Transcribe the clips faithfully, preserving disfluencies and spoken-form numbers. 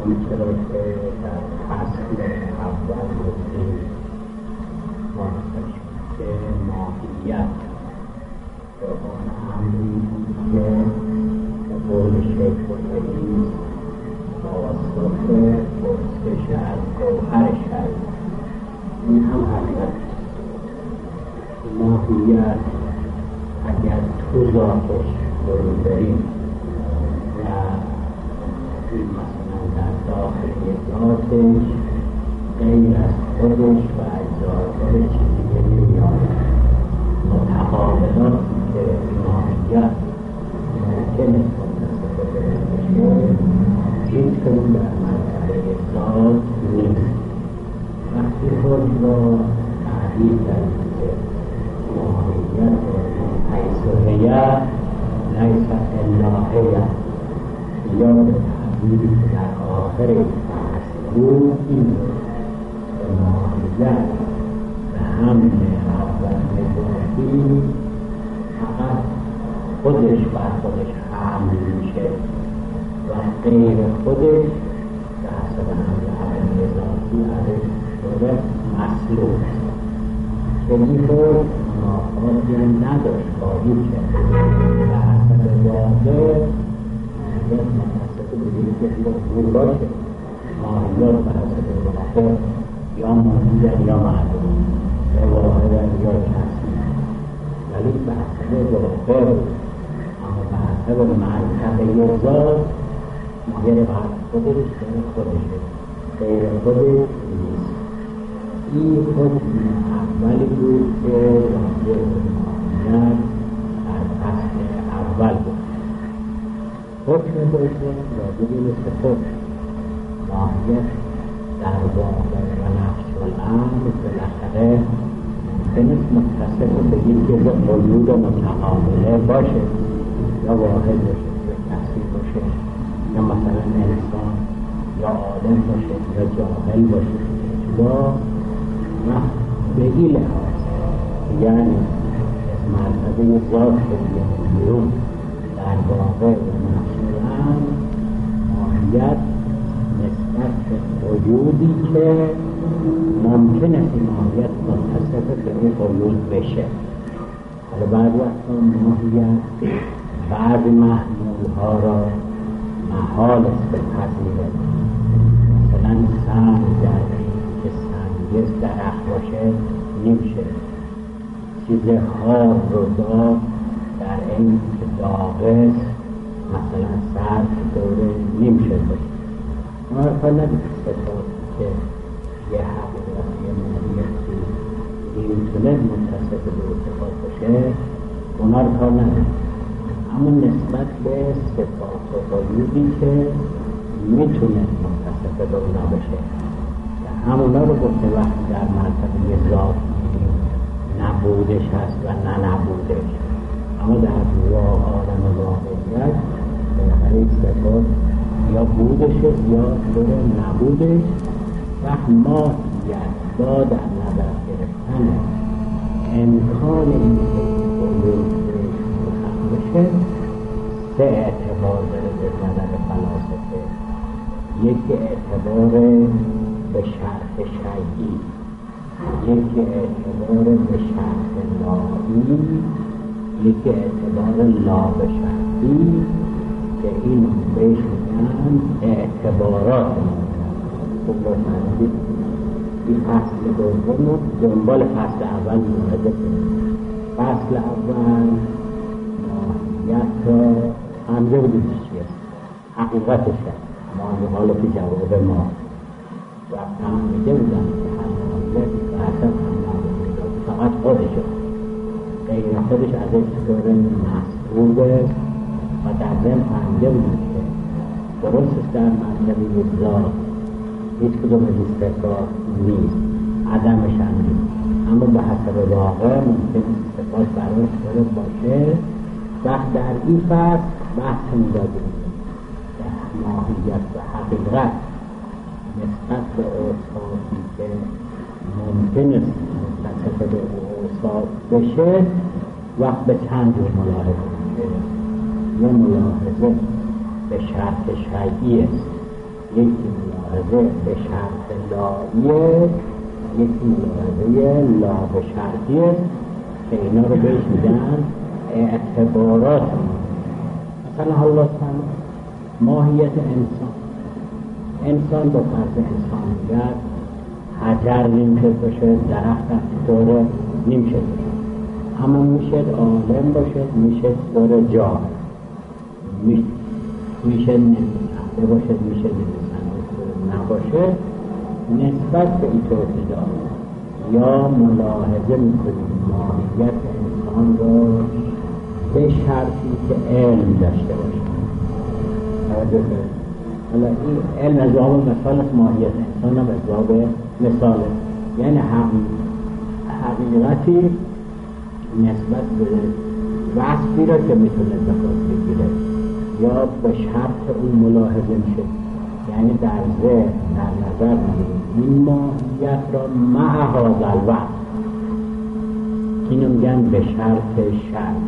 آنچه را که در فصل اول گفتیم مناسب شد که ماهیت به آن امری بود که به قول شیخ الحدیث توسط پرسش از گوهر شد. این هم حقیقت ماهیت اگر تو ذاتش برو بریم و مثلا در داخل ذاتش غیر از خودش و اجزای چیزی نمیاد، متقابلاتی که ماهیت ممکنه متصف بشه هیچ کنون در مرتبه ذات نیست. وقتی خود را تعریف کردیم که ماهیت حیث هیئت لیس الا هیئت، یا به تعبیری که در آخر این فصل بود این که ماهیت به حمل اول ذاتی فقط خودش بر خودش حمل میشه و غیر خودش به حسب حمل اول ذاتی ازش شده مسلوب. به این طور منافاتی نداشت باید که به حسب واقع ماهیت مناسب بودید که دور باشه. ماهیت به حسب واقع یا موجودن یا معلوم، یا واحدن یا کسی، ولی به حسب واقع اما به حسب مرتبه ذات ماهیت باید خودش غیر خودشه، غیر خودش نیست. این حکم اولی بود که راجع به ماهیت در فصل اول بود. حکم دوم راجع به صفات ماهیت در واقع و نفس الامر بالاخره ممکن است متصف به یک موجود متقابله باشه، یا واحد باشه یا کسی باشه، یا مثلا انسان یا عالم باشه یا جاهل باشه. با و به این لحاظ یعنی مرتبه ذات بیرون در واقع و نفس الامر ماهیت نسبت به وجودی که ممکن است این ماهیت متصف به این وجود بشه. حالا بعد وقتا ماهیت بعض محمولها را محال است بپذیرد. مثلا سنگ در که سنگیز درخت باشه نمیشه. چیز خار رو داد در این که داغست مثلا سر دوره نمیشه باشه. ما ارفا ندید صفات که یه حقیقت یه ماهیتی نمیتونه متصف به صفات باشه اونا رو کار ندید. اما نسبت به صفات و وجودی که میتونه متصف به اونا بشه همونا رو گفته وقتی در مرتبه ذات نبودش هست و نه نبودش. اما در عالم واقعیت بالاخره این صفات یا بودش یا طور نبودش و ماهیت با در نظر گرفتن امکان این که وجود بشه سه اعتبار داره به نظر فلاسفه. یکی اعتبار به شرط شیعی، یکی اعتبار به شرط لایی، یکی اعتبار لا به شرطی که این بهش میگن اعتبارات ممکن. خوب باشندید این فصل دوم رو دنبال فصل اول مورده کنید. فصل اول ماهیت را همجه بودید چیه حقیقتش هست ما حالا که جواب ما و فهمیده بودن که همانیت و حسن همانیت فقط خودشه غیر خودش ازش طور مسئوله و در ذهن فهمیده بودن که درست است در مرتبه ذات هیچ کدوم از این صفات نیست، عدمش هم نیست، اما به حسب واقع ممکن صفات براش طور باشه. وقت در این فصل بحث می‌دادیم ماهیت و حقیقت نسبت به اوصافی که ممکن است متصف به اوصاف بشه وقت به چند جور ملاحظه میشه. یه ملاحظه به شرط شیعی است یکی ملاحظه به شرط لایه، یکی ملاحظه لا به شرطی است که اینا رو بهش میگن اعتبارات. مثلا حالا ماهیت انسان، انسان با فرض انسانیت حجر نمیشد باشه، درخت داره نمیشد باشه، اما میشد عالم باشه، میشد داره جا میشد نمیشده باشه، میشد نمیشده نباشه. نسبت به این توحید یا ملاحظه میکنیم ماهیت انسان رو به شرطی که علم داشته باشه. حالا این علم از باب مثال است، ماهیت انسان هم از باب مثال، یعنی حقیقتی نسبت به وصفی را که میتونه بخواد بگیره یا به شرط اون ملاحظه میشه، یعنی در ذهن در نظر میگیریم این ماهیت را مع هذا الوصف، اینو میگن به شرط شرط.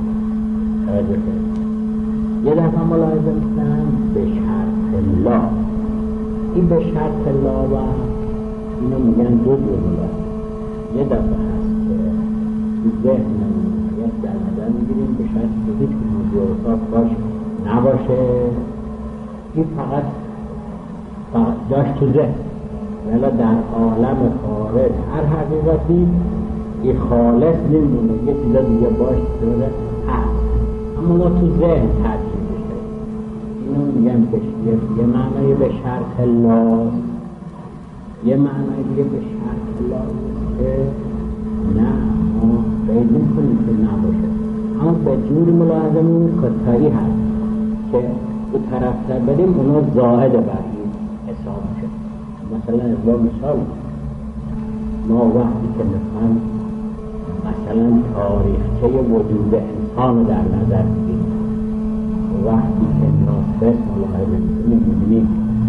یه دفعه ملاحظه میکنن به شرط لا، این به شرط لا و اینو میگن دو دو ملاحظه. یه دفعه هست که ذهن ماهیت در نظر میگیریم به شرط که هیچ موضوع باش نباشه، این فقط فقط داشت تو ذهن، ولی در عالم خارج هر حقیقتی این خالص نمیدونه، یه چیزا دیگه باش داره هست، اما ما تو ذهن ترکیب بشه. اینو میگم که یه معنی به شرط لاست، یه معنی دیگه به شرط لاست که نه ما باید نکنیم که نباشه، اما به جوری ملاحظه می‌کنیم که تایی هست که به طرف تر بریم اونا زائد بریم حساب میشه. مثلا از با مثال ما وقتی که مثلا مثلا تاریخچه وجود انسان رو در نظر بگیریم، وقتی که ناصف ملاحظه میکنیم میبینیم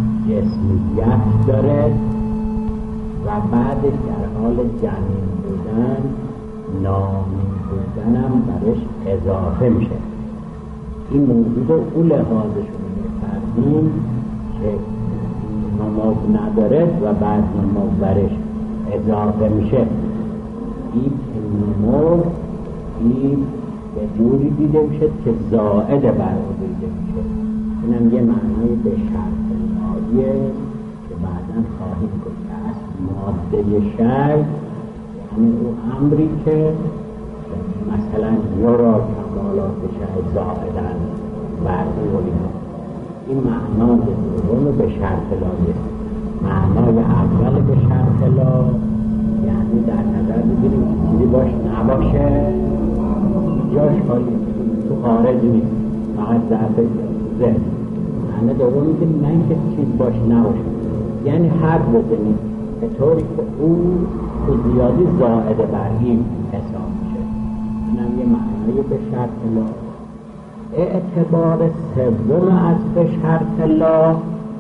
جسمیت داره و بعدش در حال جنین بودن نامی بودن هم برش اضافه میشه. این موجود رو اون لحاظشون میفردیم که نماز نداره و بعد نماز برش اضافه میشه. این نماز این به جوری دیده میشه که زائد بر او دیده میشه. اینم یه معنی به شرط لایه که بعدا خواهیم گفت که اصل ماده شی، یعنی او امری که مثلا یورا کمالات شی زائدن بر او این معنای دوم به شرط لایه. معنای اول به شرط لا یعنی در نظر بگیریم چیزی باش نباشه، جاش خالی تو خارج نیست، فقط ظرف ذهن. معنی دومی که نه اینکه چیز باش نباشه، یعنی حد بزنیم به طوری که او تو زیادی زائد بر این حساب میشه. اینم یه معنای به شرط لا. اعتبار سوم از به شرط لا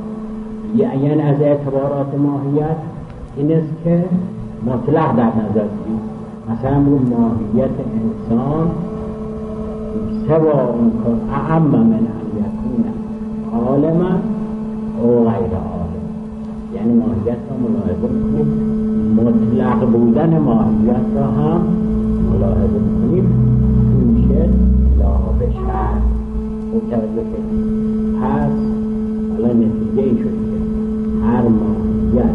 یعنی از اعتبارات ماهیت این است که مطلق در نظر بگیریم. مثلا اون ماهیت انسان سوا اون که اعم من ان یکون عالما او غیر عالم، یعنی ماهیت را ملاحظه میکنیم، مطلق بودن ماهیت را هم ملاحظه میکنیم. این میشه لا به شرط. متوجه کنیم. پس حالا نتیجه ای شد که هر ماهیت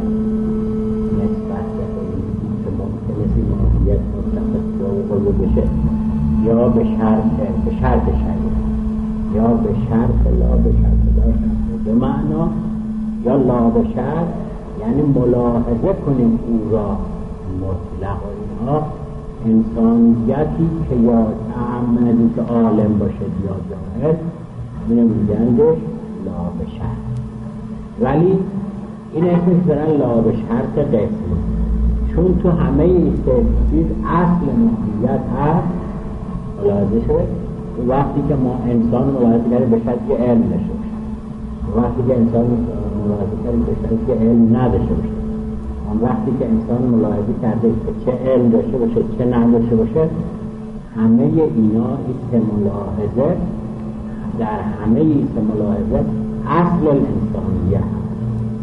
نسبت به خودی که ممکن است این ماهیت متفق با او بشه یا به شرط به شرط شرط یا به شرط لا به شرط لا به معنا یا لا به شرط یعنی ملاحظه کنیم او را مطلق و اینها انسانیتی که یا تعمدی که عالم باشد یا جاهل میگندش لا به شرط. ولی این اسمش برن لا به شرط قسمی، چون تو همه این چیز اصل ماهیت هست ملاحظه شده. وقتی که ما انسان ملاحظه کرده به شرط که علم نشه، وقتی که انسان ملاحظه کرده به شرط که علم نداشته باشه، وقتی که انسان ملاحظه کرده که چه علم داشته باشه چه نداشته باشه، همه اینا ایست ملاحظه در همه ایست ملاحظه اصل الانسانیه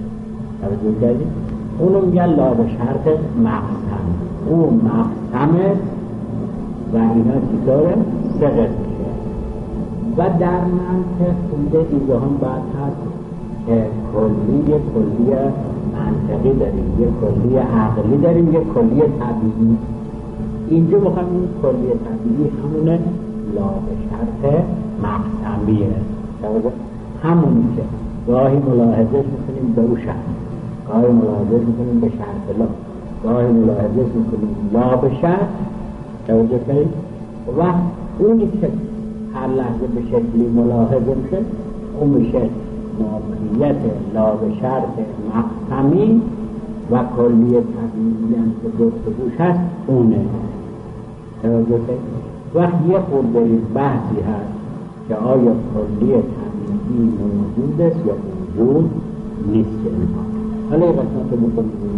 توجه کردید؟ اونو میگن لا به شرط مقسم. اون مقسمه و اینا چیزاره سه قسمشه و در منطق خونده دیگه هم باید هست که کلی کلی منطقی داریم، یه کلی عقلی داریم، یه کلی طبیعی. اینجا بخوایم این کلی طبیعی همونه لا به شرط مقسمیه. همونی که گاهی ملاحظه میکنیم به او شرط، گاهی ملاحظه میکنیم به شرط لا، گاهی ملاحظه میکنیم لا به شرط. توجه کنید و اونی که هر لحظه به شکلی ملاحظه میشه اون میشه موقعیت لا به شرط مقسمی و کلی طبیعی هم که گفتگوش هست اونه. توجه کنید وقت یه خورده بحثی هست که آیا کلی طبیعی موجود است یا موجود نیست که اینها. حالا یه قسمت رو بکنیم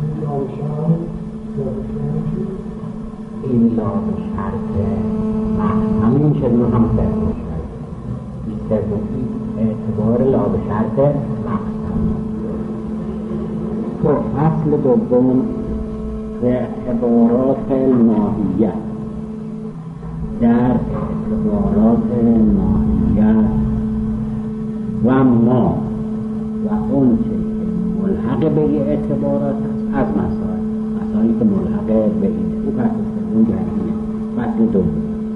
این لا به شرط مقسمی این شدیم هم سرمون شد این سرمون اعتبار لا به شرط مقسمی. تو فصل دوم اعتبارات ماهیت. در اعتبارات ماهیت و ما و اون چه که ملحق به اعتبارات هست از مسائل مسائلی که ملحق به این او فصل سوم گردیه. فصل دوم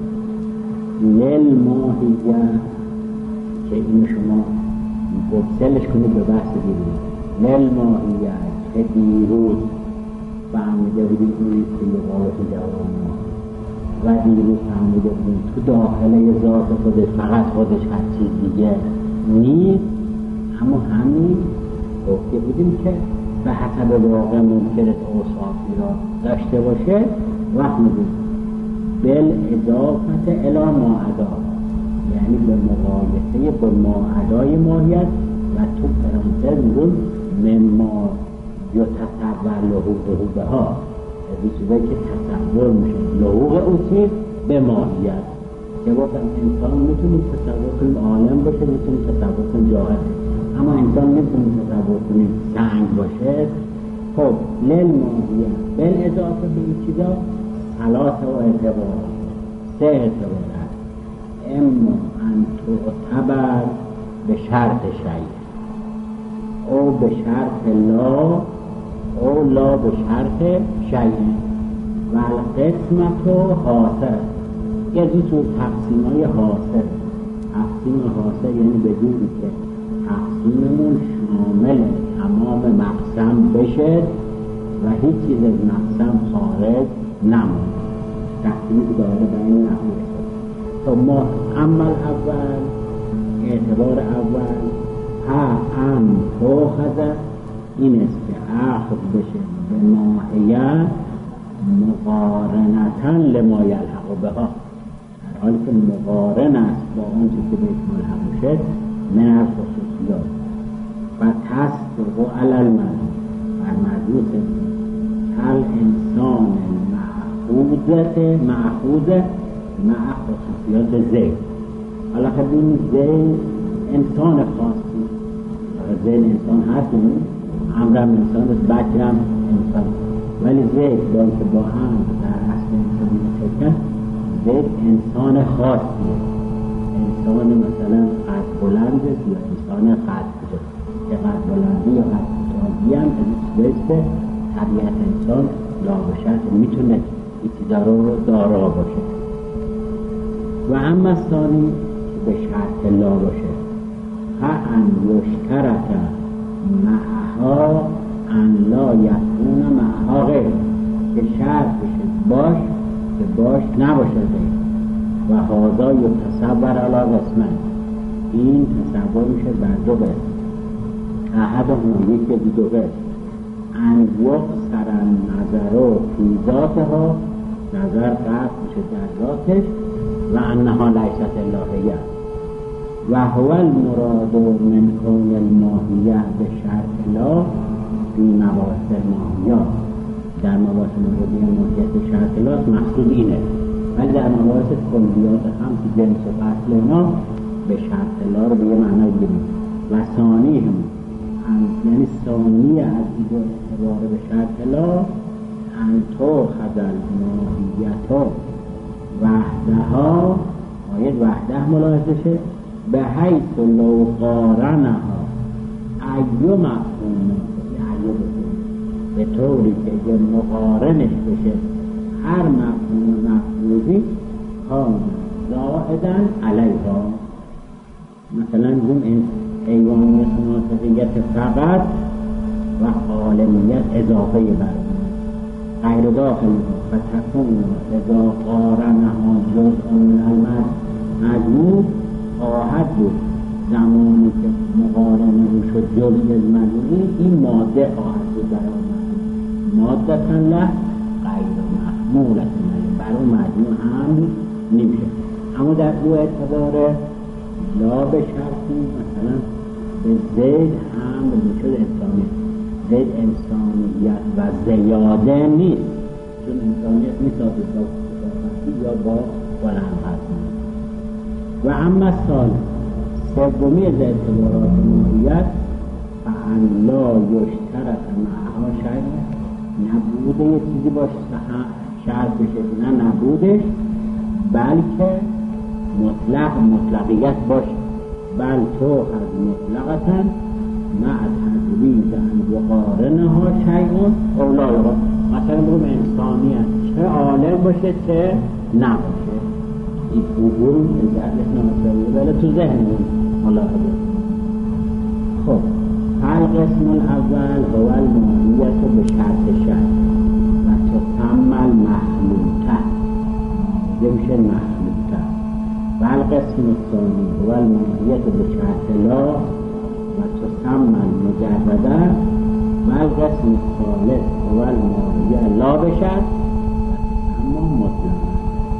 للماهیت که این شما گفسلش کنید به بحث دیروز. للماهیت که دیروز فهمیده بودیم اونی که لغات جوان و دیروز فهمیده بودیم تو داخله ذات خودش فقط خودش هر چیز دیگه نیست. اما همین گفته بودیم که به حسب واقع ممکنه اوصافی را داشته باشه وقت میگیم بل اضافت الی ما عدا، یعنی به مقایسه با ما عدای ماهیت و تو پرانتز میگون مما یا تصور لحوقه به ها، از چیزایی که تصور میشه لحوق اون چیز به ماهیت. که گفتم انسان میتونیم تصور کنیم عالم باشه، میتونیم تصور کنیم جاهل، اما انسان میتونیم تصور کنیم سنگ باشه. خب للماهیت بل اضافه به این چیزا ثلاثه و اعتبار سه اعتبار هست. اما ان تعتبر به شرط شیء او به شرط لا او لا به شرط شیء و القسمت و حاصل. یه جور تقسیم های حاصل. تقسیم حاصل یعنی بدونی که تقسیممون شامل تمام مقسم بشه و هیچ چیز از مقسم خارج نمونه. تقسیمی که داره به این نحوه. تو ما عمل اول اعتبار اول ها ام تو خذر این است که اخذ بشه به ماهیت مقارنتاً لما یلحق بها، در حالی که مقارن است با اون چیزی که بهش ملحق شد من از خصوصیات و تصدق علی المرء بر مجوز کل انسان مأخوذت مأخوذ مع خصوصیات زید. حالا خب این زید انسان خاصی، زید انسان هست، امرم انسان است، بکرم انسان، ولی زید با که با هم در اصل انسان متکن زید انسان خاصی، انسان مثلا قد بلند است یا انسان قد کوتاه. که قد بلندی یا قد کوتاهی هم از این چیزه طبیعت انسان لابشت میتونه این چیزا رو دارا باشه. و اما ثانی که به شرط لا باشه ها ان یشترک معها ان لا یکون معها غیر، که شرط بشه باش که باش نباشه غیر. و هذا یتصور علی قسمین، این تصور میشه بر دو قسم. احدهما یکی از دو قسم ان یقصر النظر فی ذاتها، نظر قصد میشه در ذاتش و انها لیست الهیه و هو المراد من کون الماهیه به شرط لا فی مباحث الماهیات. در مباحث ماهیت به شرط لا مقصود اینه، ولی در مباحث کلیات هم که جنس و فصل اینا به شرط لا رو به یه معنی بگیریم. و ثانی هم یعنی ثانی از این اعتبار به شرط لا انتو خزل ماهیتا وحدها آیت وحده ملاحظه شه به حیث لو قارنها ایو مفهوم ایو به طوری که اگه مقارنش بشه هر مفهوم مفهومی کان زائدن علیها. مثلا اون ایوانیت مناسقیت فقط و عالمیت اضافه بر غیر داخل و تکون اذا قارنها جزء من المجموع خواهد بود زمانی که مقارنه رو شد جزء از مجموعی این ماده خواهد بود برای مجموع ماده له غیر محمولت برای مجموع هم نمیشه. اما در او اعتبار لا به شرطی مثلا به زید هم میشد انسانی زید انسانیت و زیاده نیست چون انسانیت نیست یا با بلند هست. و اما سال سومی از اعتبارات ماهیت فان لا یشترط معها شیء نبوده یه چیزی باشه شرط بشه نه نبودش بلکه مطلق مطلقیت باشه بل تو از مطلقتا مع تجویز ان یقارنها شیء اولا. مثلا بگم انسانیت چه عالم باشه چه نباشه این عبور ازدهش نمسایه ولی تو ذهنمون ملاحظه. خب القسم الاول هو الماهیت به شرط شرط و تتمل مخلوطه یه میشه مخلوطه و القسم الثانی هو الماهیت به شرط لا و تتمل مجرده و القسم الثالث هو الماهیت لا به شرط و تتمل مطلقه.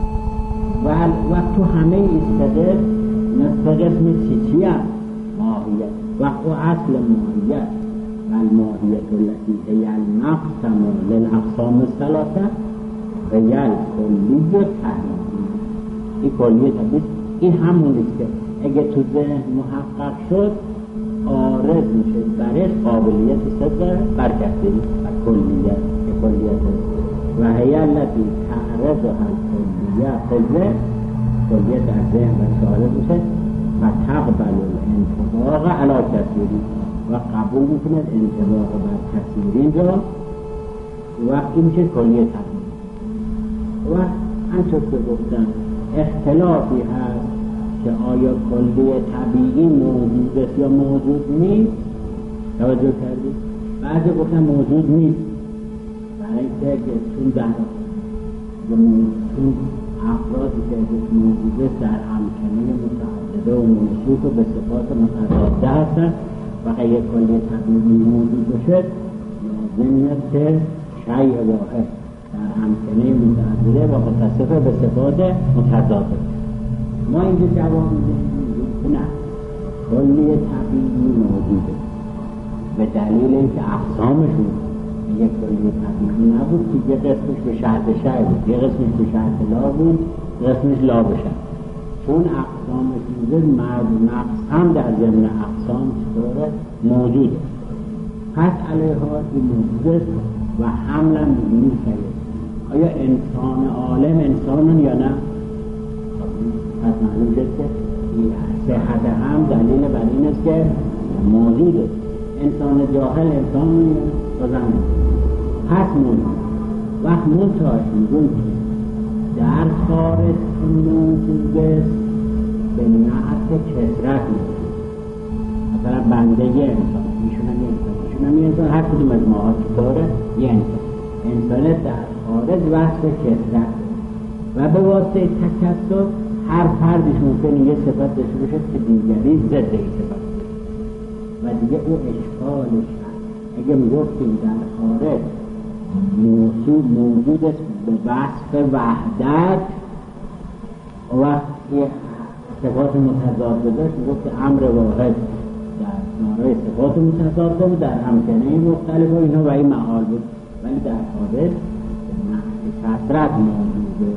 و وقت تو همه ایستده نصف قسم چی چی هم ماهیت وقت تو اصل ماهیت و الماهیت التي هي المقسم للاقسام الثلاثه هي الکلی تحلیلی. این کلیه تحلیل این همونیست که اگه تو ذهن محقق شد عارض میشه برش قابلیت صدق برکتگیری و کلیت کلیت و هی التي تعرضها الکلیه فضله کلیت در ذهن و عارض میشه و تقبل الانطباق علی کثیری و قبول میکنه انطباق بر کثیرین را وقتی میشه کلیه تحلیل. و همچون که گفتم اختلافی هست که آیا کلیه طبیعی موجود است یا موجود نیست. توجه کردید؟ بعضی گفتن موجود نیست برای اینکه چون در چون افرادی که موجود است در امکنه متعدده و موصوف و به صفات متضاده هستند و اگر یک کلیه طبیعی موجود باشد لازم میاد که شیء واحد در امکنه متعدده و متصف به صفات متضاده. ما اینجا جواب میدیم نه کلیه طبیعی موجوده به دلیل اینکه اقسامشون یک کلیه طبیعی نبود که یه قسمش به شرط شیء بود یه قسمش به شرط لا بود قسمش لا بشه. چون اقسامش موجود مرد نقص هم در ضمن اقسام چطوره موجوده پس علیها این موجوده و حملا می‌بینیم شده آیا انسان عالم انسانن یا نه؟ پس معلوم شد که صحت هم دلیل بر این است که موجوده. انسان جاهل انسان یا زن پس موجود وقت منتاش میگون که در خارج موجود است به نعت کثرت میگون مثلا بنده یه انسان میشونم یه انسان میشونم یه انسان هر کدوم از ماها چطوره یه انسان انسانه در خارج وصف کثرت و به واسطه تکثر هر فردش ممکنه یه صفت داشته باشه که دیگری ضد این صفت و دیگه او اشکالش هست. اگه میگفتیم در خارج موصول موجود است به وصف وحدت و وقتی صفات متضاد داشت میگفت که امر واحد در نارای صفات متضاد بود در امکنه مختلف و اینا و این محال بود ولی در خارج کثرت موجوده.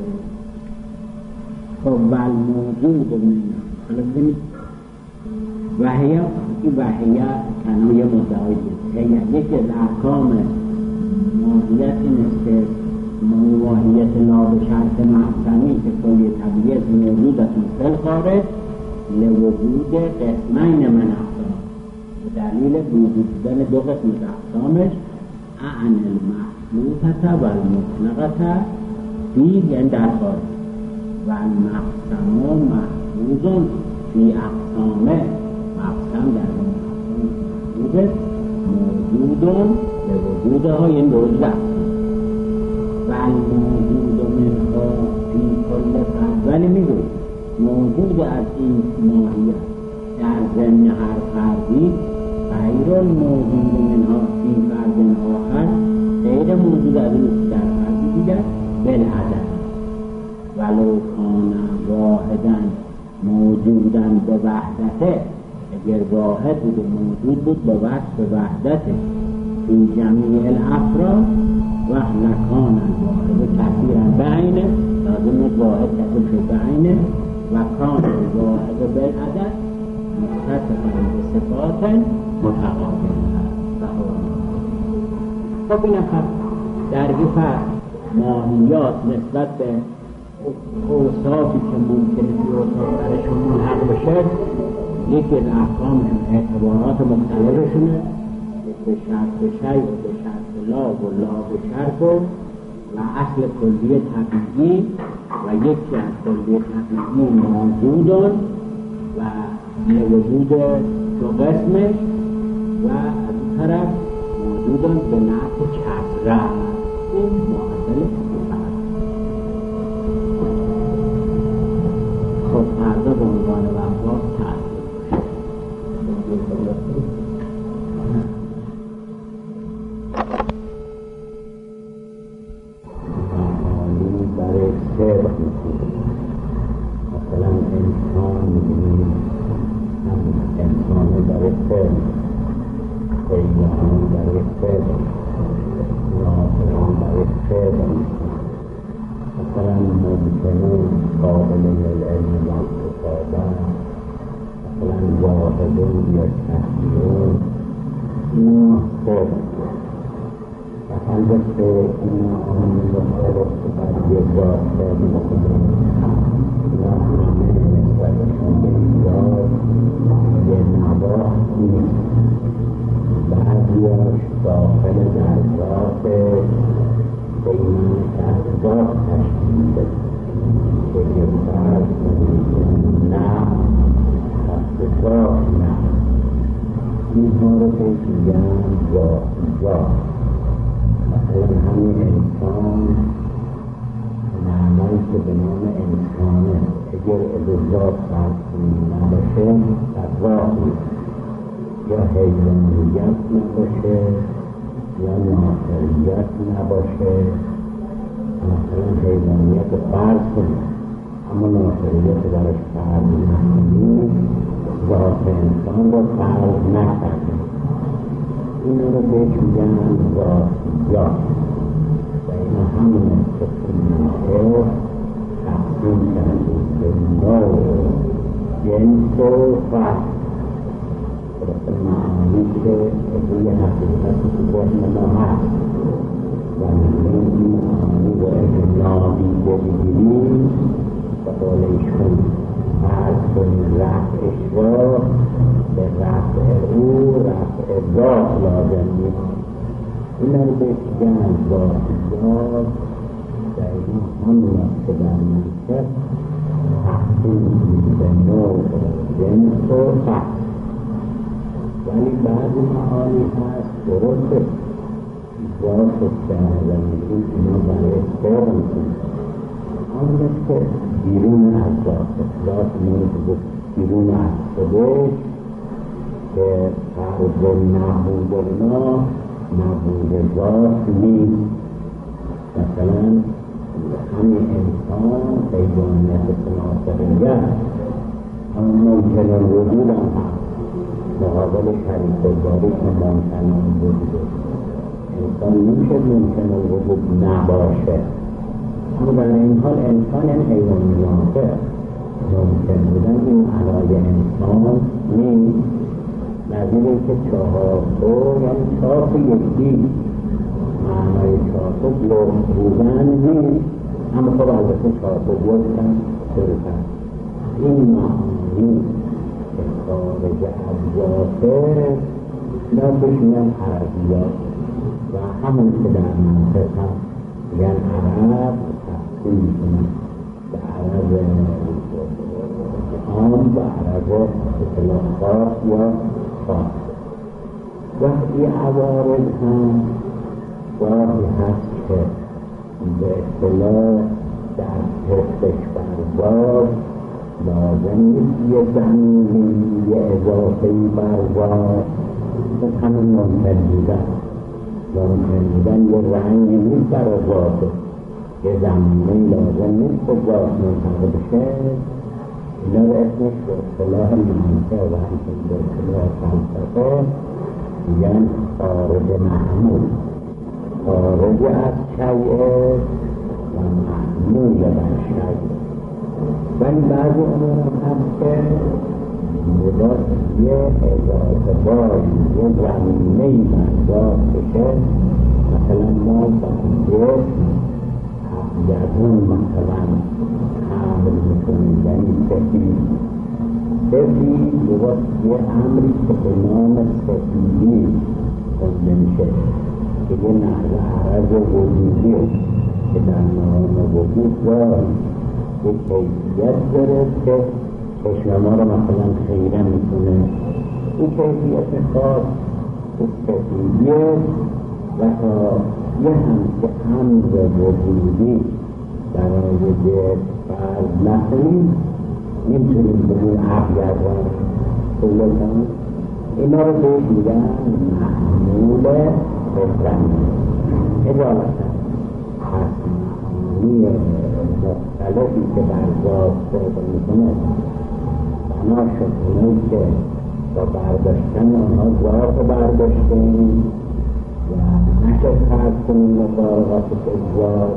خب ول موجود و حالا ببینید و هی این وحیت کنایه مدعای دیگه یکی از احکام ماهیت این است که ماهیت لا به شرط محکمی که کلی طبیعت موجودتون فل خارج لوجود قسمین من اقسام به دلیل وجود بودن دو قسم اقسامش عن المحلوطه و المطلقه فی یعنی در خارج و المقسم و محفوظ فی اقسامه مقسم در اون محفوظ موجود لوجود ها یعنی موجود اقسام و الموجود منها فی کل فرد ولی میگوید موجود از این ماهیت در ضمن هر فردی غیر الموجود منها فی فرد آخر غیر موجود از این در فردی دیگر بالعدد ولو کان واحدا موجودا به وحدته اگر واحد بود و موجود بود با وصف وحدته فی جمیع الافراد و لکان الواحد کثیرا بعینه لازم واحد کثیر شد بعینه و کان الواحد بالعدد متصفا به صفات متقابله. خب این اخر در این فرق ماهیات نسبت به اوصافی که ممکنه که اوصاف برشون ملحق بشه یکی از احکامشون اعتبارات مختلفشونه به شرط شیء و به شرط لا و لا به شرط و اصل کلیه طبیعی و یکی از کلیه طبیعی موجودون و وجود دو قسمش و از این طرف موجودون به نحو کثره این معادله فقط. خب فردا به عنوان وقت تحصیل باشه معانی برای سبق میکنه. مثلا انسان میکنیم انسانی برای سبق حیوانی برای سبق ناظران برای سبق مثلا ممکنه قابل العلم و استفاده مثلا واحدون یا کثیرون اینا سبق و البته اینا آنی مختلف بر یک ذات سبق میکنه اینا همه نسبتشون به ایجاد یه نواح نیست بعضیاش داخل در ذات قیمت از ذات تشکیل بده که یه فرد نه خط ذات نه اینها رو که میگن ذات مثلا همین انسان معنایی که به نام انسانه اگر از ذات فرد نباشه در ذات نیست یا حیوانیت نباشه یا ناصریت نباشه مثلا حیوانیت فرض کنید اما ناصریت برش فرض نکنید ذات انسان رو فرض نکنید این رو بهش میگن ذاتیات و اینا همون استفاده تقسیم کردیم به نوع جنس و فصل برای معانی که روی حقیقت که باید ما هست و میگیم این معانی رو اگه نادیده بگیریم به قول ایشون فرض کنیم رفعش را به رفع او رفع ذات لازم میاد این رو بگن ذاتیات و این همون که در منطق تقسیم به نوع جنس و فصل ولی بعضی معانی هست درسته ذات کردن این اینا برای سر میکنه آن که بیرون از ذات ذات نمیشه بیرون از خودش که فرض نبود اونا نبود ذات نیست مثلا همین انسان حیوانیت تناسقیت اما ممکنه وجود هم هست مقابل شریک داری که ممکنه وجود انسان نمیشه ممکنه وجود نباشه اما در این حال انسان این حیوان ناطق ممکن بودن این علای انسان نیست نظیر اینکه چهارتو یعنی چهارتو یکی معنای چهارتو لغت بودن نیست، اما خب البته چهارتو گفتن سرکن این معانی که خارج از ذاته اینا بشونن عربیات و همون که در منطق هم میگن عرب تفصیل کنن به عرب عام و عرب اصطلاح خاص یا خاص. وقتی عوارض هم گاهی هست که به اصطلاح در حفظش بردار لازم نیست یه زمینی یه اضافهی بردار مثل همون ممکن بودن ممکن بودن یه رنگی نیست برای ذاته، یه زمینی لازم نیست که ذات منطقه بشه. اینا رو اسمش به اصطلاح منطقه و همچنین به اصطلاح فلسفه میگن خارج معمول، خارج از شیء و معمول بر شیء. ولی بعضی امور هم که مدار یه اضافه باید یه زمینه‌ای برداشت بشه. مثلا ما باید یادون مثلا عمل میکنیم، یعنی سفید سفید یه امری که به نام سفیدی خونده میشه که یه نحو عرض وجودیه که در نام وجود دارد یک کیفیت داره که چشم ما رو مثلا خیره میکنه. این کیفیت خاص این سفیدیه و تا یه همچه امر وجودی برای که فرض نکنیم نمیتونیم به اون عقل کنیم. اینا رو بهش میگن معمول فطرت. اجالتا هست معانی مختلفی که بر ذات پیدا میکنه بنا شد اونایی که با برداشتن آنها ذات رو برداشتیم و نشد فرض کنیم مطابقات ذات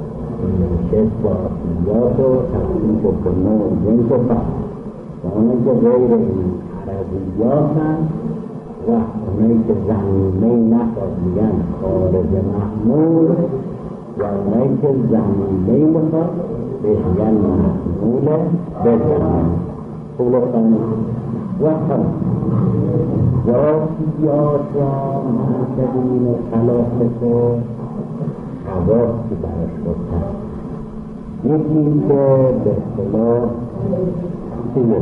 شد ذاتیات و تقسیم شد که نوع جنس و فرد و اونایی که غیر این عرضیات هم و اونایی که زمینه نخواد میگن خارج معمول و اونایی که زمینه میخواد بهش میگن معمول بزنن خلقان و هم ذاتیات را منتقین و خلاصت و حواسی برش بودن. یکی که به اصطلاح سیه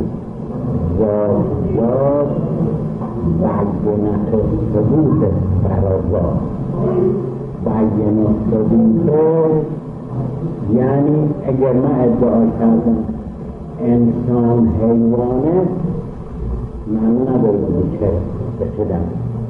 ذاتیات بیانت و ثبوت برازات. بیانت و ثبوت یعنی اگر من ادعا کردم انسان حیوانه من نباید چه به چه دم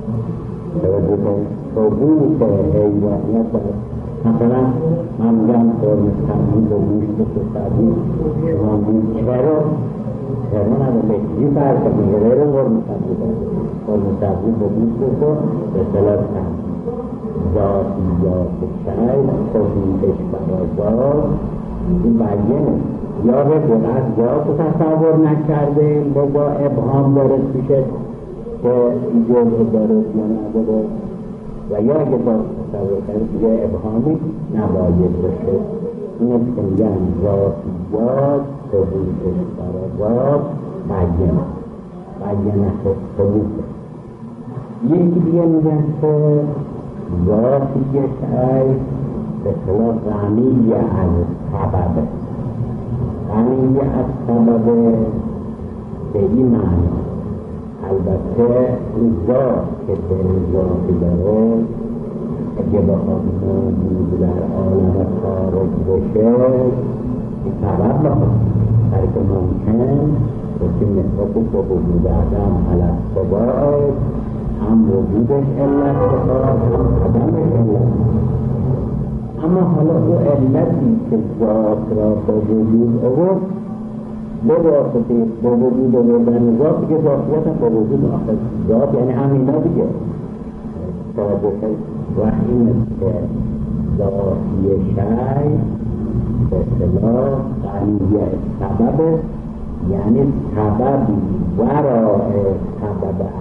ثبوت حیوانیت مثلا من میگم قرم سمید و گوشت و سبزی شما میگید چرا چرا نباید چیزی فرق میگه غیر قرم سمید قرم سبزی با گوشت و به صلاح سمید ذاتیات شاید ثبوتش برازات این بیانه یا به قدر ذات رو تصور نکرده با ابهام داره پیشه که ایجاد داره یا نداره و یا اگه با تصور کرده دیگه ابهامی نباید بشه. اینه که میگن ذاتیات ثبوتش برازات بیانه بیانه ثبوته. یکی دیگه میگن که ذاتی شای به صلاح غنی از سببه غنی از سببه به این معنی. البته این ذات که به ذاتی داره اگه بخواد موجود در عالم خارج بشه این سبب بخواد هر که ممکن بسید نسبت به وجود آدم علت صباعت هم وجودش علت بخواد هم عدمش علت. اما حالا او علتی که ذات را با وجود آورد به واسطه با وجود آوردن ذات که ذاتیت هم با وجود آخر ذات یعنی همینا دیگه توجه کنید. و این است که ذاتی شی به اصطلاح غنیه سبب یعنی سببی ورای سبب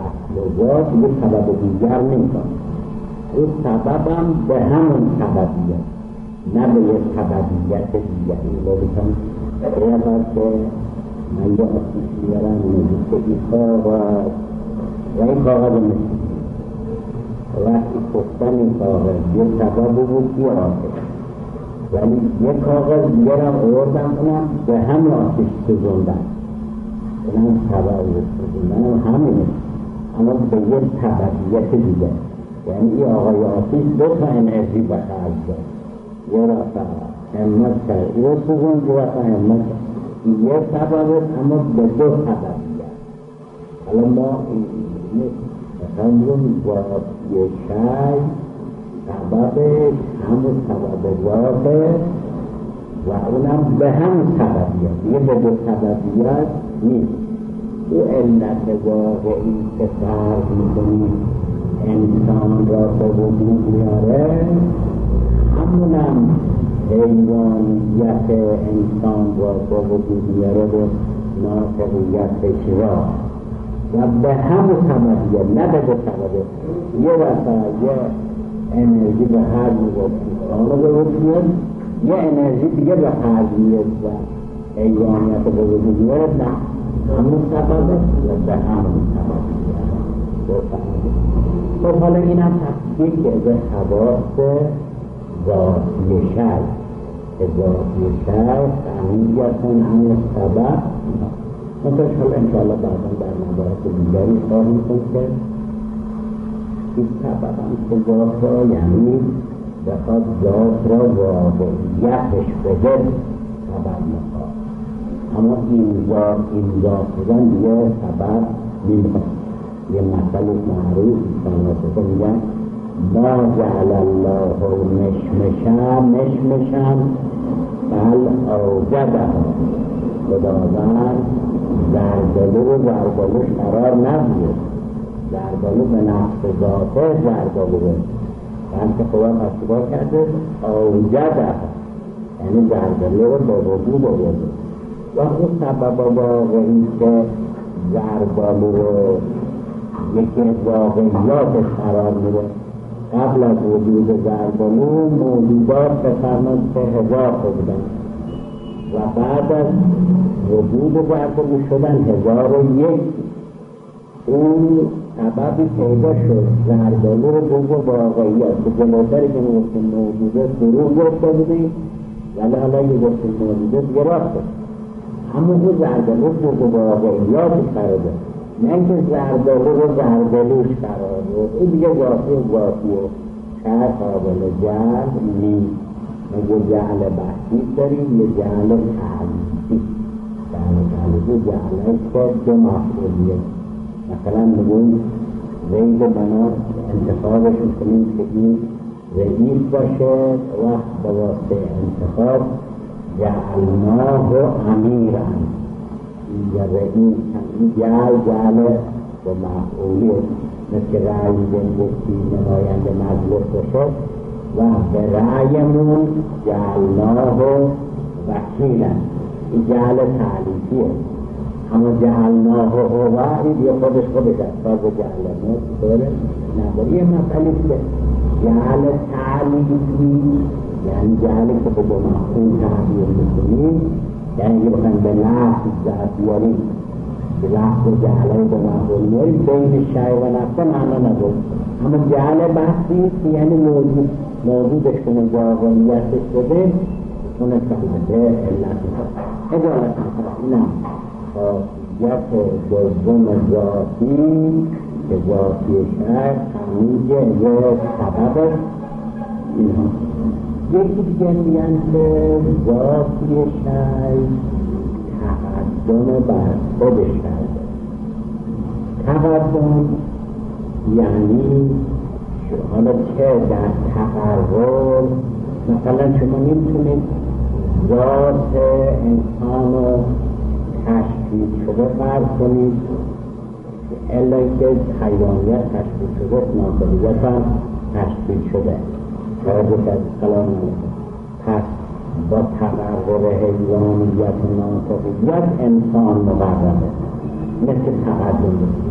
اوضاع دیگه سبب دیگر نمیکنه. اون سببم به همون سببیت، نه به یک سببیت دیگری. لازم باید که من یه آتیش بیارم نزدیک این کاغذ و این کاغذ مثل وقتی پختن این کاغذ یه سبب بود یه آتش، ولی یک کاغذ بیارم آوردم اونم به همون آتش سوزوندن، اونم سبب سوزوندن همینه، اما به یک سببیت دیگه. یعنی این آقای آتیش دو تا انرژی به خرج داد، یه رفت همت کرد این رو سوزون، یه رفت همت کرد، این یه سبب اما به دو سبب کرد. حالا ما مثلا اون واقعی شای سببش همون سبب ذاته و اونم به همون سببیت، یه به دو سببیت نیست. او علت واقعی که فرق میکنی انسان را به وجود میاره، همونم حیوانیت انسان را به وجود میاره به ناطقیتش را و به همون سببیت، نه به دو سببیت. یه وقت یه انرژی به هر میگه انسان را به وجود میاره، یه انرژی دیگه به هر میگه و حیوانیت به وجود میاره، نه همون سببه و به همون سببیت. خب حالا این هم تفکیک به خواص ذاتی شر، که ذاتی شر خمیدیتون همون سبب مثلا حالا انشاءالله بعدا در مباحث دیگری خواهیم کنیم که این سبب هم که ذات را یعنی بخواد ذات را واقعیتش بده سبب میخواد، اما این ذات این ذات بودن دیگه سبب نمیخواد. یه مثل معروف ایسانات که میگن ما جعل الله مشمشا مشمشا بل اوجده، خداوند زردالو و زردالوش قرار نبود، زردالو به نفس ذاته زردالوه، بلکه خدا پسیبا کرده اوجده، یعنی زردالو رو با وجود آورده و اون سبب واقعی که زردالو رو یکی از واقعیاتش قرار میده. قبل از وجود زردالو موجودات بفرماد که هزار بودن و بعد از وجود زردالو شدن هزار و یک. اون سببی پیدا شد زردالو رو بگو واقعیات به جلوتری که میگفتیم موجوده دروغ گفته بودیم، ولی حالا یه گفتیم موجوده دیگه راست شد، اما اون زردالو بگو واقعیاتش قرار داد، نه اینکه زردالو رو زردالوش قرار بود. این دیگه ذاتی و ذاتیه، شهر قابل جعل نیست. مگه جعل بحثی داریم یه جعل تعلیفی، جعل تعلیفی جعله که دو مفعولیه. مثلا میگویم زید بنا انتخابش میکنیم که این رئیس باشه و به واسطه انتخاب جعلناه امیرن، یا رئیس جعل جعل و مفعولی مثل رأی بنگفتی نماینده مجلس باشه و به رأیمون جعلناه وکیلن، این جعل تعلیفیه. اما جعلناه هو این یه خودش خودش از ساز جعلناه بطوره نداری. یه مسئله که جعل تعلیفی یعنی جعلی که به دو مفعول تعبیر میکنیم، یعنی که بخواهیم به لحظ ذات بیاریم، به لحظ جعله به مفعول میاریم، بین شیء و نفسه معنا نداره. اما جعل بحثی یعنی موجود موجودش کنه واقعیتش بده، اون استفاده علت ادالت اینم خاصیت دوم ذاتی که ذاتی شرط خمیده یه سبب اینها. یکی دیگه میگن که ذاتی شرط تقدم بر خودش کرده. تقدم یعنی حالا چه در تقرر، مثلا شما نمیتونید ذات انسان رو تشکیل شده فرض کنید، الا که حیوانیت تشکیل شده، ناطقیت هم تشکیل شده توجه از کلام نمیده. پس با تقرر حیوانیت و ناطقیت انسان مقرره، مثل تقدم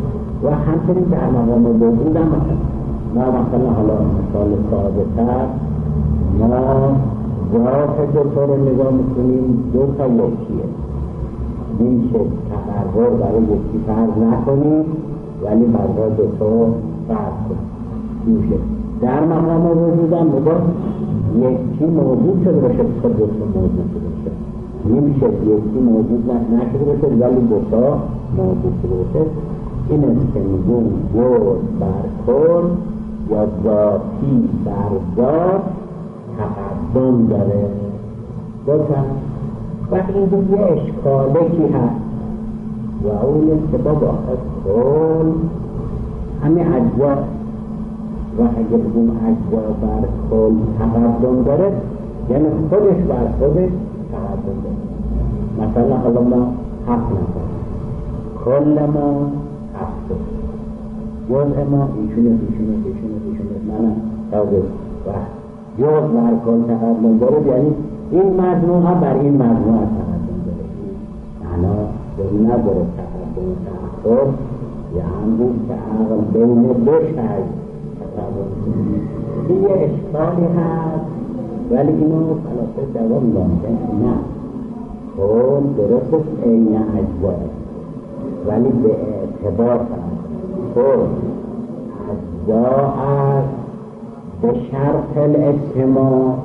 و همچنین در مقام وجود هم ما مثلا حالا مثال ساده‌تر ما ذات دو تا رو نگاه میکنیم، دو تا یکیه، میشه تقرر برای یکی فرض نکنیم ولی برای دو تا فرض کنیم میشه. در مقام وجود هم نگاه یکی موجود شده باشه تا دو تا موجود شده باشه، نمیشه یکی موجود نشده باشه ولی دو تا موجود شده باشه. این است که میگون جز بر کل یا ذاتی بر ذات تقدم داره. باشم وقتی این دو یه اشکاله کی هست و اون است که بابا کل همه اجزا و اگر بگیم اجزا بر کل تقدم داره یعنی خودش بر خودش تقدم داره. مثلا حالا ما هفت نفر، کل ما هفت، جزء ما ایشونه ایشونه ایشونه ایشونه منم تازه و جز بر کل تقدم داره، یعنی این مجموعه بر این مجموعه تقدم داره. معنا داری نداره تقدم و تأخر، یه همون که عقل بین دو شای تقدم داره. این یه اشکالی هست ولی اینو خلاصه دوام دانده نه کل درست است این اجزا ولی به اعتبار کل اجزا است به شرط الاجتماع.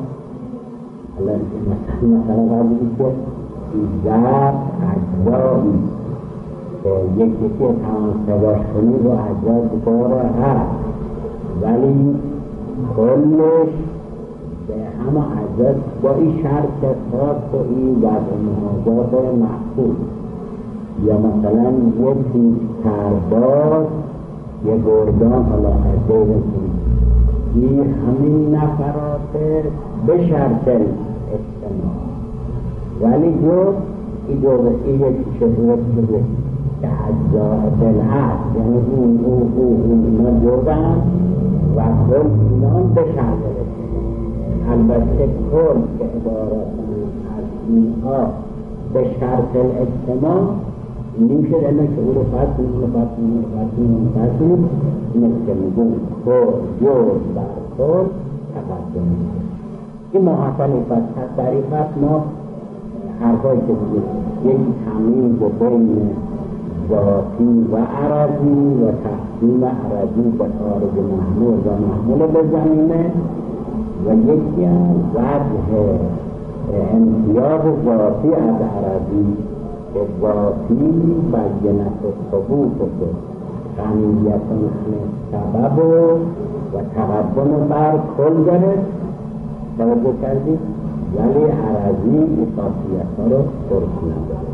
مثلا مثلا قبلی که ذات اجزایی که یک یکی تمام سباش کنی و اجزا بطور هست ولی کلش به همه اجزا با این شرط خاص و این وضع محاضات محفوظ. یا مثلا یک پیش ترباز یه گردان حالا عده بکنی این همین نفرات به شرط اجتماع ولی جو این جو این یکی شده شده که اجزاء دل هست یعنی اون او او او اینا جودن و کل اینا به شرط اجتماع. البته کل که عبارتن از اینها به شرط اجتماع نمیشه دلنا که او رو فرد کنیم او رو فرد کنیم او رو فرد کنیم او رو فرد کنیم این است که میگون کل جز بر کل تقدم میشه. این محاصل فتح طریقت ما حرفایی که بگیم یکی تمیز بین ذاتی و عرضی و تقدیم عرضی به خارج محمول و محمول به زمینه و یکی هم وجه امتیاز ذاتی از عرضی که ذاتی بینت ثبوت و غنیت سبب و تقدم بر کل داره توجه کردید ولی عرضی این خاصیت ها رو درست نداره.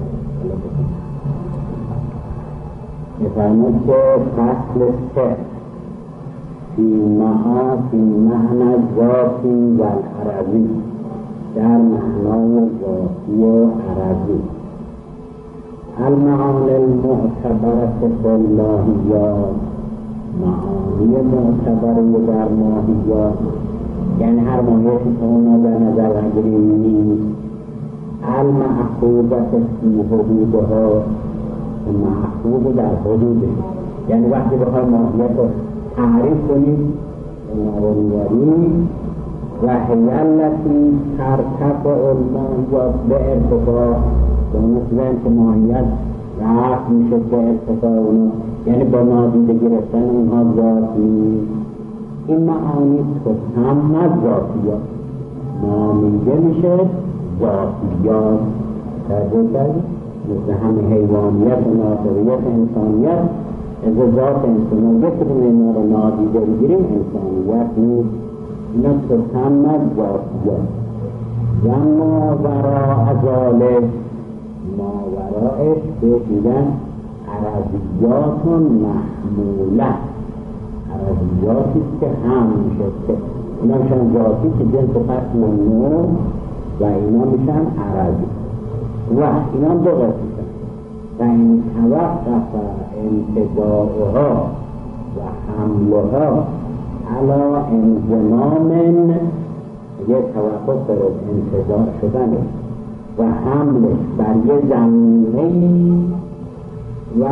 میفرمود که فصل سه فی معا فی معنی ذاتی و العرضی در معنای ذاتی و عرضی. المعانی المعتبرة فی اللهیات معانی معتبره در ماهیات یعنی هر ماهیتی که اونا در نظر بگیریم نیست. المحفوظة فی حدودها محفوظ در حدوده یعنی وقتی بخوایم ماهیت رو تعریف کنیم ناوریاری و هیالتی ترتفع الماهیات به ارتفاع به مثل که ماهیت رفت میشه به ارتفاع اونو یعنی با نادیده گرفتن اونها ذاتی. این معانی تسمى ذاتیات نامیده میشه ذاتیات تردید مثل همه حیوانیت و ناطقیت انسانیت از ذات انسانیت که اینا رو نادیده بگیریم انسانیت نیست. اینا تسمى ذاتیات و ما وراء ذلک ما ورائش بگیرن عرضیات محموله عرضیاتی که هم میشه که اینا میشن ذاتی که جنس فصل نور و اینا میشن عرضی و اینا دو قسم میشن و این توقف انتداؤها و حملها علا انضمام یه توقف داره انتداع شدنه و حملش بر یه زمینه و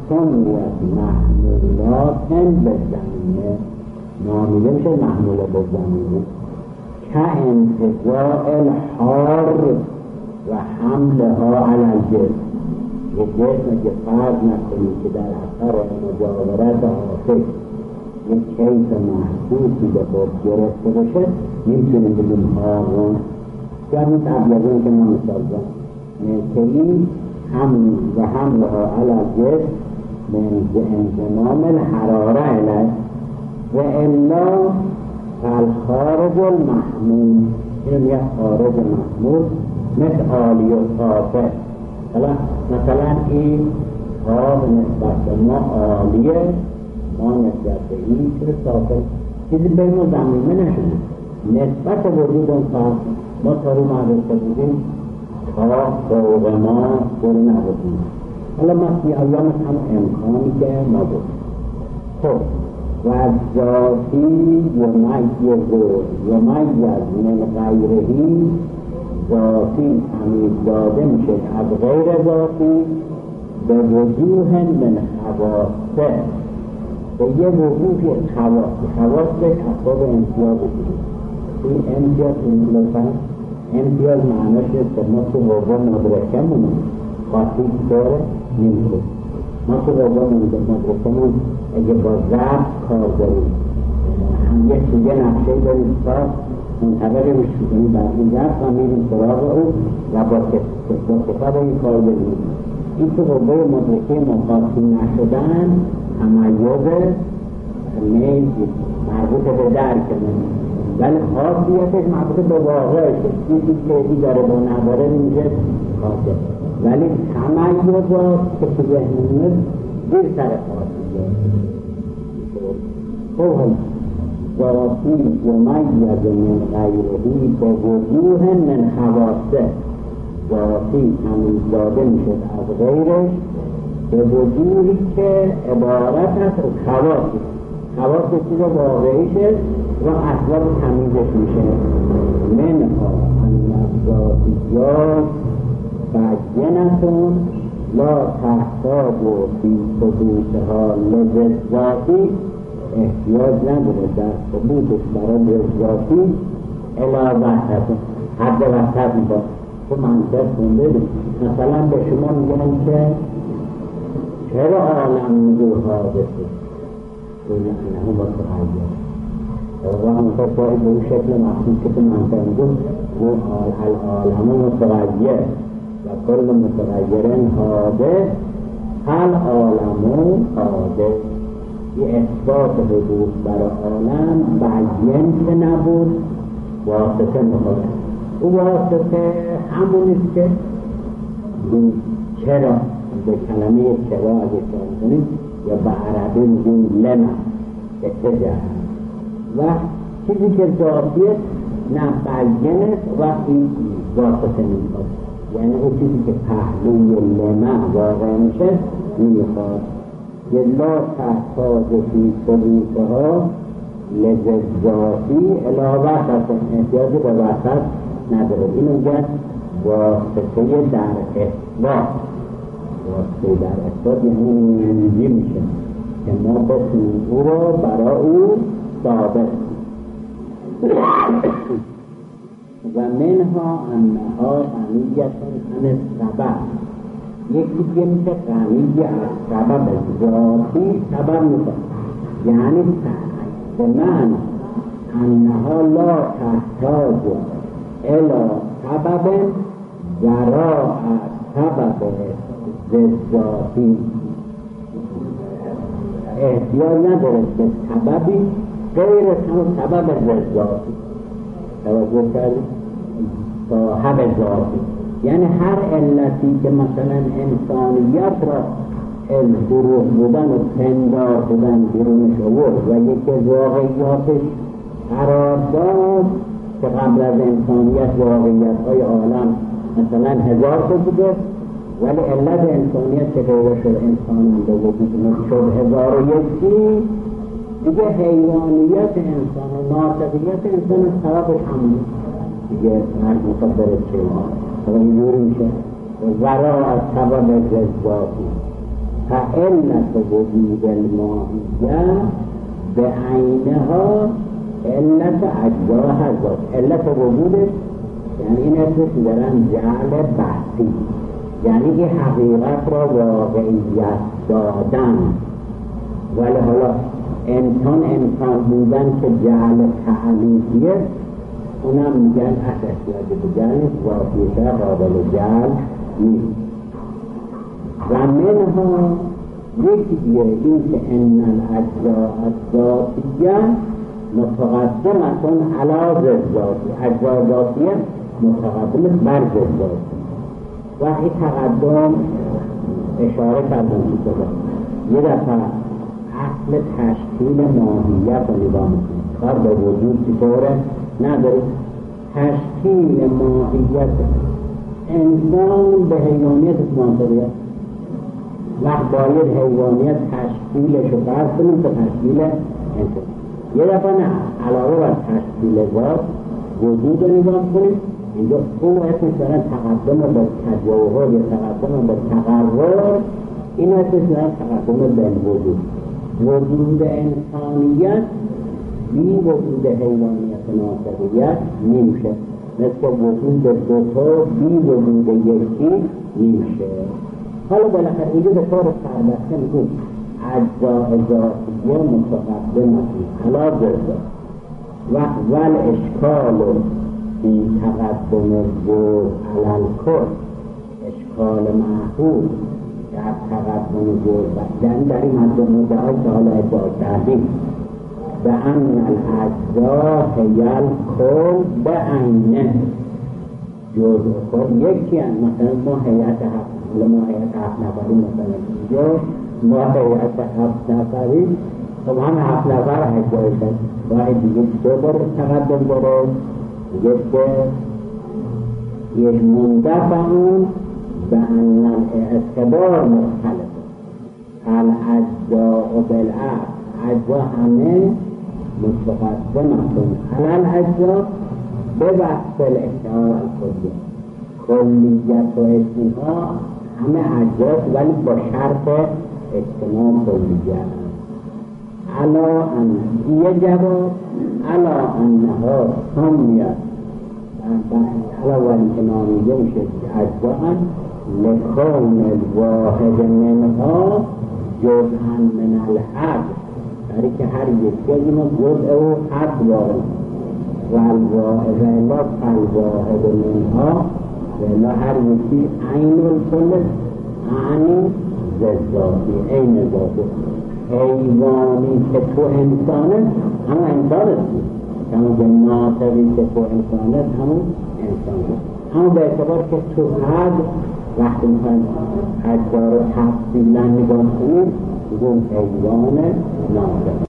سمیت محمولات به زمینه نامیده میشه محموله به زمینه که انتزاع الحار و حملها علی الجسم. یه جسم که فرض نکنید که در اثر مجاورت آتش یک کیف محسوسی به خود گرفته باشه، نمیتونیم بگیم هارون یا همین تبلیغون که ما مثال زن که این حمل و حملها علی الجسم من انضمام الحراره علیه و الا فالخارج المحمول. این یک خارج محمول مثل عالی و صافه. مثلا این آب نسبت به ما عالیه، ما نسبت به این که صافه چیزی بین ما زمینه نشده. نسبت وجود اون فرق ما تا رو معرفه بودیم تا فوق ما برو نبودیم. حالا ما سی ایامت هم امکانی که ما بود. خب و ذاتی و مجیز و مجیز من غیرهی ذاتی تمیز داده میشه از غیر ذاتی به وجوه من حواسه، به یه وجوه خواص. خواص به اصاب امتیاز بودیم. این امتیاز این لطفا امتیاز معناش که ما تو قوه مدرکه مونیم خاصی داره نمیخود. ما تو قوه مدرکه مون اگه با ضرب کار داریم هم یک سویه نقشه داریم ساز منطبقه میشکنیم بر این ضرب و میریم سراغ او و با کتاب این کار داریم. این تو قوه مدرکه مخاصی نشدن تمایز میل مربوط به درک من، ولی خاصیتش مربوط به واقعش چیزی که ای داره با نداره نمیشه خاصه، ولی تمایزات که تو ذهنیت دیر سر خاصیت. خب ذاتی و مید من غیرهی به وجوه من حواسه. ذاتی تمیز داده میشد از غیرش به وجوهی که عبارت است از خواصی. خواص چیز واقعیشه و اسباب تمیزش میشه. منها ان الذاتیات بینتون لا تحتاج فی ثبوتها للذاتی، احتیاج نداره در ثبوتش برای ذاتی الی وحدت، حد وحدت میکنه. تو منطق خونده دید مثلا به شما میگن که چرا عالم نجور حادثه قوله انه متغیر و همونطور باید به اون شکل مخصوص که تو منطق میگن اون العالم متغیر و کل متغیرن حادث العالم حادث. یه اثبات حدوث برای عالم بیان که نبود واسطه میخواد. او واسطه همونیست که چرا به کلمه چرا اگه سوال کنیم یا به عربی میگیم لما به چه و چیزی که ذاتیه نه بیانه و این واسطه میخواد. یعنی اون چیزی که پهلوی لما واقع میشه نمیخواد. یه لا تحتاج فی ثبوتها لذاتی علاوه هست، احتیاج به وسط نداره. اینو گفت واسطه در اثبات. واسطه در اثبات یعنی نیروی میشه که ما بسیم او رو برای او ثابت و منها انها غنیتون عن السبب. یکی دیگه میشه غنی از سبب ذاتی سبب میکنه، یعنی به من انها لا تحتاج الى سبب وراء سبب ذاتی، احتیاج نداره که سببی غیر همون سبب ذاتی توجه کردید صاحب ذاتی. یعنی هر علتی که مثلا انسانیت را الفروح بودن و پندار بودن بیرونش آورد و یکی واقعیاتش قرار داد که قبل از انسانیت واقعیت های عالم مثلا هزار تا بوده، ولی علت انسانیت که پیدا شد انسان هم به وجود شد هزار و یکی، دیگه حیوانیت انسان و ناطقیت انسان سببش همونه دیگه مرد مقدر چه و اینجوری میشه ورا از سبب ذاتی. فعلت وجود الماهیه به عینها علت اجزا هست. علت وجودش یعنی این اسمش می‌ذارن جعل بحثی، یعنی این حقیقت را واقعیت دادن. ولی حالا انسان انسان بودن که جعل تعلیفیه، اونم میگن احساسیات بودن واقعیت قابل جعل نیست. و منها یکی دیگه این که ان الاجزاء الذاتیه متقدمتون علی ذاتی، اجزاء ذاتیه متقدم بر ذاتی. و این تقدم اشاره کردن که یه دفعه اصل تشکیل ماهیت رو نگاه میکنیم، کار به وجود چطوره نداره. تشکیل ماهیت انسان به حیوانیت منطقیه، وقت باید حیوانیت تشکیلش رو فرض کنیم که تشکیل انسان. یه دفعه نه، علاوه بر تشکیل ذات وجود رو نگاه کنیم، اینجا او اسمش دارن تقدم به تجاوز یا تقدم به تقرر، این اسمش دارن تقدم به وجود. وجود انسانیت بی وجود حیوانیت ناطقیت نمیشه، مثل وجود دوتا بی وجود یکی نمیشه. حالا بالاخره اینجا به طور سربسته میگوید اجزاء ذاتیه متقدمه علی ذات و ول اشکال بی تقدم الجزء علی الکل، اشکال محفوظ در تقدم جزء یعنی در این مدعای که حالا ادعا کردیم به ان الاجزاء هی الکل به عینه، جزء خود یکی هست. مثلا ما هیئت هفت ما هیئت هفت نفری مثلا اینجا ما هیئت هفت نفری، خب هم هفت نفر اجزای شد باید دیگه دو بار تقدم داره، دیگه که یک مندفعون به ان الاعتبار مختلف الاجزاء بالعقل، اجزا همه متقدمتون علی الاجزاء به وقت الاحتمال الکلیه، کلیت و اینها همه اجزاء ولی با شرط اجتماع کلیت. علا ان یه جواب علا انها سمیت علا ولی که نامیده میشه اجزاء لکون الواحد منها جزءا من الحد، یعنی که هر یکی از اینا جزء و حد واقع و الواحد الا فالواحد منها و الا هر یکی عین الکل عنی ذاتی عین ذاتی. حیوانی که تو انسانه همون انسان است، همون که ناطقی که تو انسان است همون انسان است. همون به اعتبار که تو حد وقتی میخوایم حد رو تفصیلا نگاه کنیم بگون حیوان ناطق.